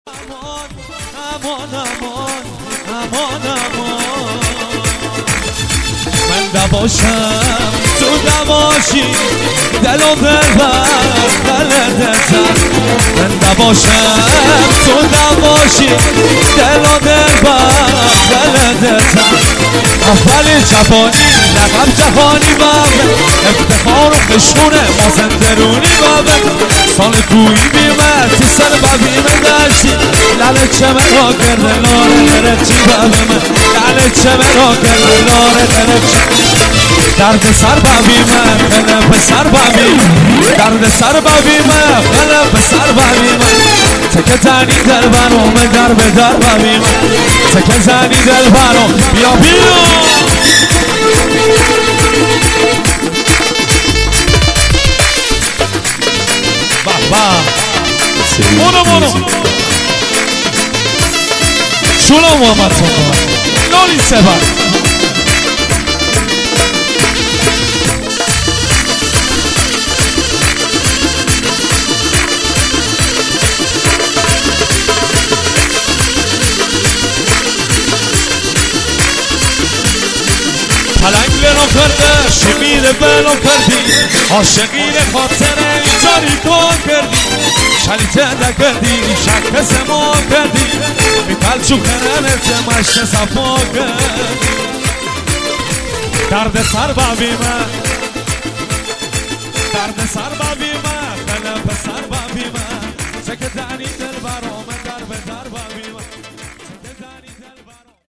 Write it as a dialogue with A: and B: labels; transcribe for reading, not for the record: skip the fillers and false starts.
A: امان امان امان امان امان من نباشم تو نباشی دل و دلبر دلدتم من نباشم تو نباشی دل و دلبر دلدتم اولی جوانی لقب جهانی بابه افتخار و خشونه ما زندرونی بابه سال کویی بیمه تی سر ببیمه داشتی لله چمه را کرده لاره درچی بابه من لله چمه را کرده لاره درچی درد سر ببیمه خله پسر ببیمه درد سر ببیمه خله پسر ببیمه تکه زنی دل برامه در به در ببیمه تکه زنی دل برام بیا بیا مونو شلو محمد صبح نوری سبر پلنگ لنو کرده شمیر بلو کردی عاشقین خاطر اینجاری کن کردی شلیته نکردی شک سما کردی میپل چو خننت مشت صفا کردی درد سر ببیمه درد سر ببیمه قلب سر ببیمه چک دنی